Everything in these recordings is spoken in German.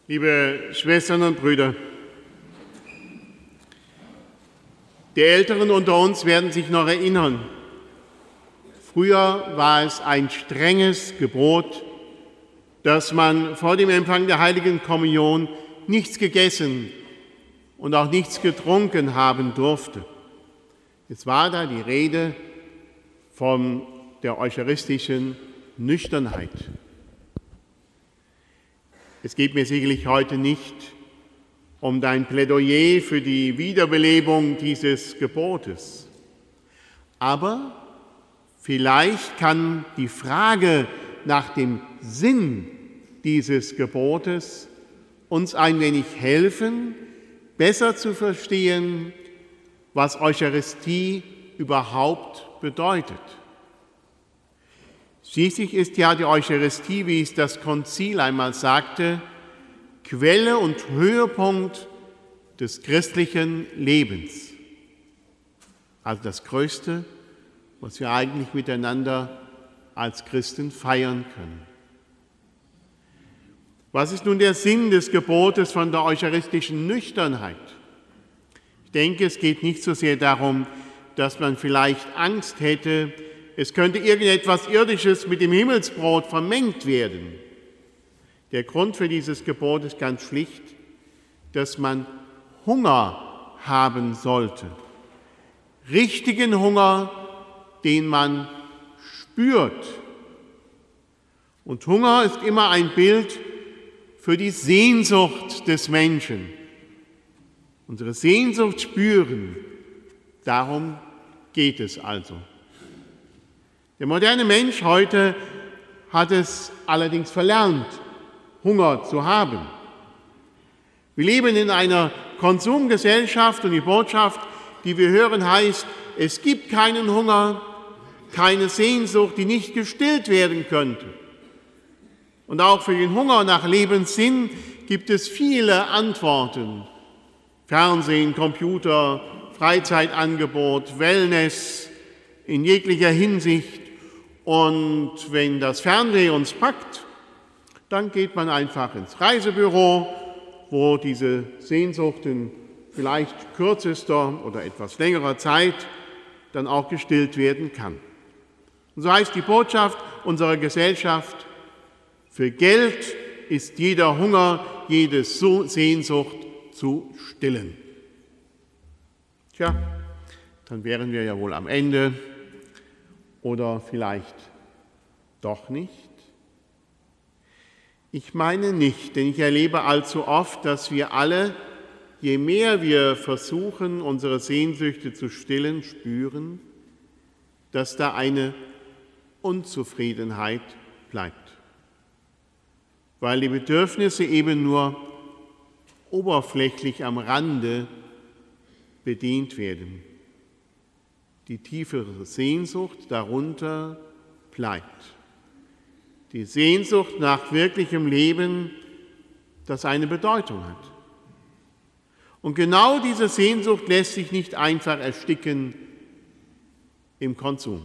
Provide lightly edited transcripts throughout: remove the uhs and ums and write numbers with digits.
Liebe Schwestern und Brüder, die Älteren unter uns werden sich noch erinnern. Früher war es ein strenges Gebot, dass man vor dem Empfang der Heiligen Kommunion nichts gegessen und auch nichts getrunken haben durfte. Es war da die Rede von der eucharistischen Nüchternheit. Es geht mir sicherlich heute nicht um dein Plädoyer für die Wiederbelebung dieses Gebotes. Aber vielleicht kann die Frage nach dem Sinn dieses Gebotes uns ein wenig helfen, besser zu verstehen, was Eucharistie überhaupt bedeutet. Schließlich ist ja die Eucharistie, wie es das Konzil einmal sagte, Quelle und Höhepunkt des christlichen Lebens. Also das Größte, was wir eigentlich miteinander als Christen feiern können. Was ist nun der Sinn des Gebotes von der eucharistischen Nüchternheit? Ich denke, es geht nicht so sehr darum, dass man vielleicht Angst hätte, es könnte irgendetwas Irdisches mit dem Himmelsbrot vermengt werden. Der Grund für dieses Gebot ist ganz schlicht, dass man Hunger haben sollte. Richtigen Hunger, den man spürt. Und Hunger ist immer ein Bild für die Sehnsucht des Menschen. Unsere Sehnsucht spüren, darum geht es also. Der moderne Mensch heute hat es allerdings verlernt, Hunger zu haben. Wir leben in einer Konsumgesellschaft und die Botschaft, die wir hören, heißt, es gibt keinen Hunger, keine Sehnsucht, die nicht gestillt werden könnte. Und auch für den Hunger nach Lebenssinn gibt es viele Antworten. Fernsehen, Computer, Freizeitangebot, Wellness in jeglicher Hinsicht. Und wenn das Fernweh uns packt, dann geht man einfach ins Reisebüro, wo diese Sehnsucht in vielleicht kürzester oder etwas längerer Zeit dann auch gestillt werden kann. Und so heißt die Botschaft unserer Gesellschaft, für Geld ist jeder Hunger, jede Sehnsucht zu stillen. Tja, dann wären wir ja wohl am Ende. Oder vielleicht doch nicht? Ich meine nicht, denn ich erlebe allzu oft, dass wir alle, je mehr wir versuchen, unsere Sehnsüchte zu stillen, spüren, dass da eine Unzufriedenheit bleibt. Weil die Bedürfnisse eben nur oberflächlich am Rande bedient werden. Die tiefere Sehnsucht darunter bleibt. Die Sehnsucht nach wirklichem Leben, das eine Bedeutung hat. Und genau diese Sehnsucht lässt sich nicht einfach ersticken im Konsum.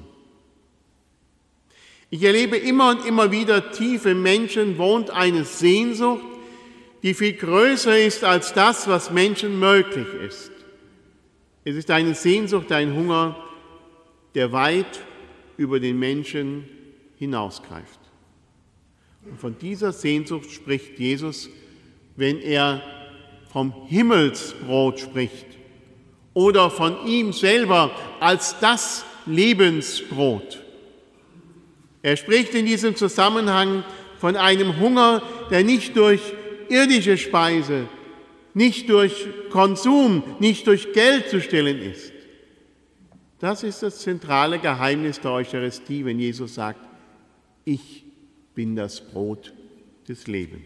Ich erlebe immer und immer wieder, tief im Menschen wohnt eine Sehnsucht, die viel größer ist als das, was Menschen möglich ist. Es ist eine Sehnsucht, ein Hunger, der weit über den Menschen hinausgreift. Und von dieser Sehnsucht spricht Jesus, wenn er vom Himmelsbrot spricht oder von ihm selber als das Lebensbrot. Er spricht in diesem Zusammenhang von einem Hunger, der nicht durch irdische Speise, nicht durch Konsum, nicht durch Geld zu stillen ist. Das ist das zentrale Geheimnis der Eucharistie, wenn Jesus sagt, ich bin das Brot des Lebens.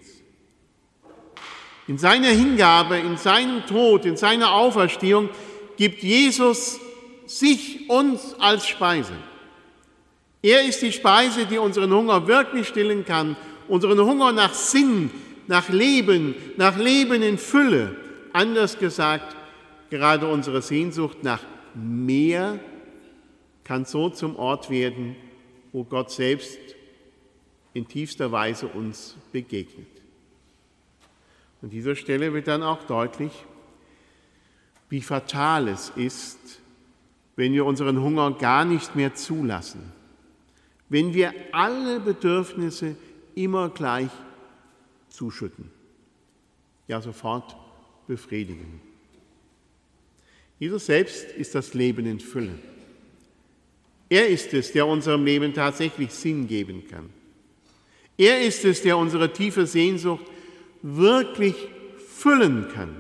In seiner Hingabe, in seinem Tod, in seiner Auferstehung gibt Jesus sich uns als Speise. Er ist die Speise, die unseren Hunger wirklich stillen kann, unseren Hunger nach Sinn, nach Leben in Fülle. Anders gesagt, gerade unsere Sehnsucht nach mehr kann so zum Ort werden, wo Gott selbst in tiefster Weise uns begegnet. An dieser Stelle wird dann auch deutlich, wie fatal es ist, wenn wir unseren Hunger gar nicht mehr zulassen, wenn wir alle Bedürfnisse immer gleich zuschütten, ja sofort befriedigen. Jesus selbst ist das Leben in Fülle. Er ist es, der unserem Leben tatsächlich Sinn geben kann. Er ist es, der unsere tiefe Sehnsucht wirklich füllen kann.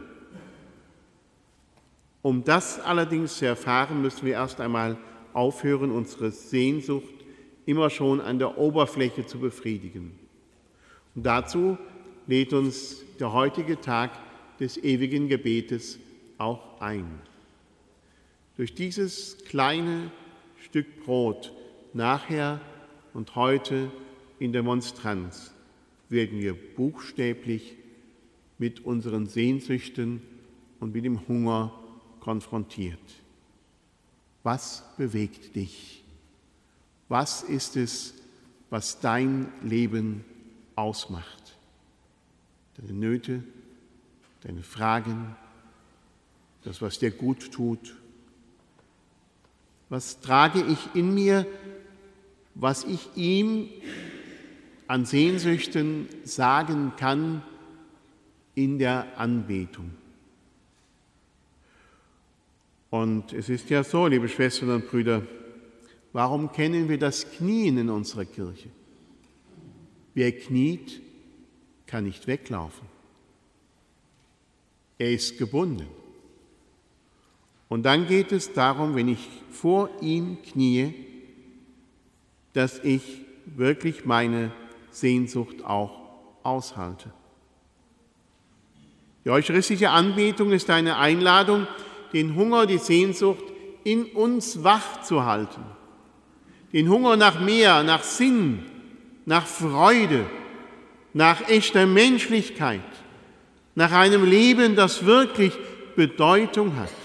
Um das allerdings zu erfahren, müssen wir erst einmal aufhören, unsere Sehnsucht immer schon an der Oberfläche zu befriedigen. Und dazu lädt uns der heutige Tag des ewigen Gebetes auch ein. Durch dieses kleine Stück Brot nachher und heute in der Monstranz werden wir buchstäblich mit unseren Sehnsüchten und mit dem Hunger konfrontiert. Was bewegt dich? Was ist es, was dein Leben ausmacht? Deine Nöte, deine Fragen, das, was dir gut tut. Was trage ich in mir, was ich ihm an Sehnsüchten sagen kann in der Anbetung? Und es ist ja so, liebe Schwestern und Brüder, warum kennen wir das Knien in unserer Kirche? Wer kniet, kann nicht weglaufen. Er ist gebunden. Und dann geht es darum, wenn ich vor ihm kniee, dass ich wirklich meine Sehnsucht auch aushalte. Die eucharistische Anbetung ist eine Einladung, den Hunger, die Sehnsucht in uns wach zu halten. Den Hunger nach mehr, nach Sinn, nach Freude, nach echter Menschlichkeit, nach einem Leben, das wirklich Bedeutung hat.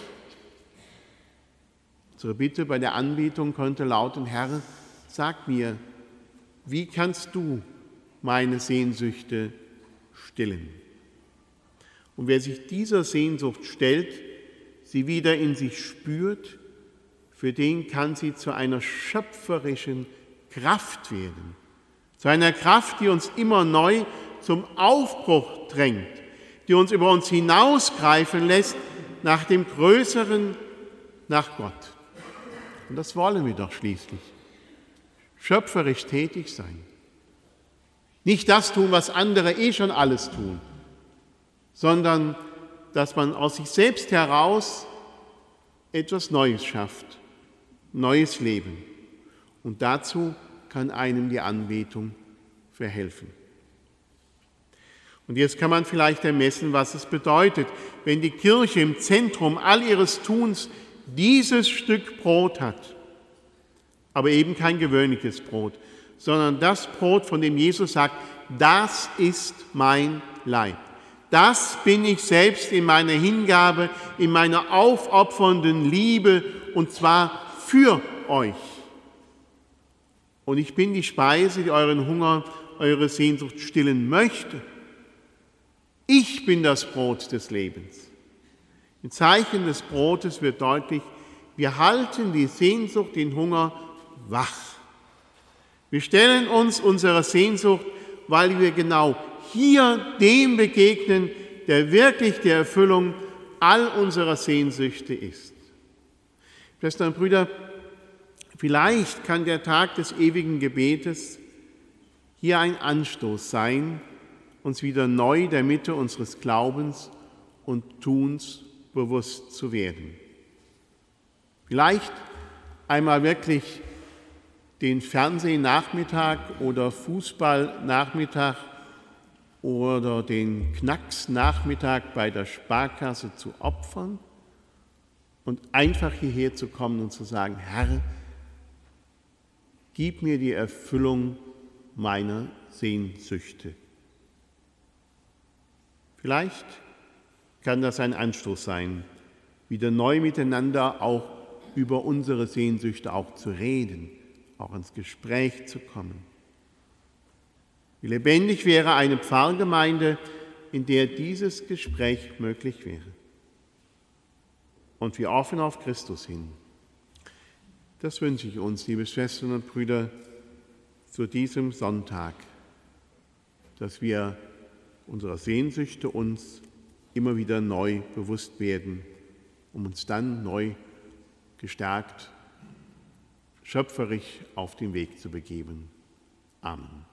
Unsere Bitte bei der Anbetung könnte lauten: Herr, sag mir, wie kannst du meine Sehnsüchte stillen? Und wer sich dieser Sehnsucht stellt, sie wieder in sich spürt, für den kann sie zu einer schöpferischen Kraft werden. Zu einer Kraft, die uns immer neu zum Aufbruch drängt, die uns über uns hinausgreifen lässt nach dem Größeren, nach Gott. Und das wollen wir doch schließlich. Schöpferisch tätig sein. Nicht das tun, was andere schon alles tun, sondern dass man aus sich selbst heraus etwas Neues schafft, neues Leben. Und dazu kann einem die Anbetung verhelfen. Und jetzt kann man vielleicht ermessen, was es bedeutet, wenn die Kirche im Zentrum all ihres Tuns dieses Stück Brot hat, aber eben kein gewöhnliches Brot, sondern das Brot, von dem Jesus sagt, das ist mein Leib. Das bin ich selbst in meiner Hingabe, in meiner aufopfernden Liebe, und zwar für euch. Und ich bin die Speise, die euren Hunger, eure Sehnsucht stillen möchte. Ich bin das Brot des Lebens. Im Zeichen des Brotes wird deutlich, wir halten die Sehnsucht, den Hunger wach. Wir stellen uns unserer Sehnsucht, weil wir genau hier dem begegnen, der wirklich die Erfüllung all unserer Sehnsüchte ist. Schwestern und Brüder, vielleicht kann der Tag des ewigen Gebetes hier ein Anstoß sein, uns wieder neu der Mitte unseres Glaubens und Tuns bewusst zu werden. Vielleicht einmal wirklich den Fernsehnachmittag oder Fußballnachmittag oder den Knacksnachmittag bei der Sparkasse zu opfern und einfach hierher zu kommen und zu sagen: Herr, gib mir die Erfüllung meiner Sehnsüchte. Vielleicht kann das ein Anstoß sein, wieder neu miteinander auch über unsere Sehnsüchte auch zu reden, auch ins Gespräch zu kommen. Wie lebendig wäre eine Pfarrgemeinde, in der dieses Gespräch möglich wäre. Und wir offen auf Christus hin. Das wünsche ich uns, liebe Schwestern und Brüder, zu diesem Sonntag, dass wir unserer Sehnsüchte uns immer wieder neu bewusst werden, um uns dann neu gestärkt, schöpferisch auf den Weg zu begeben. Amen.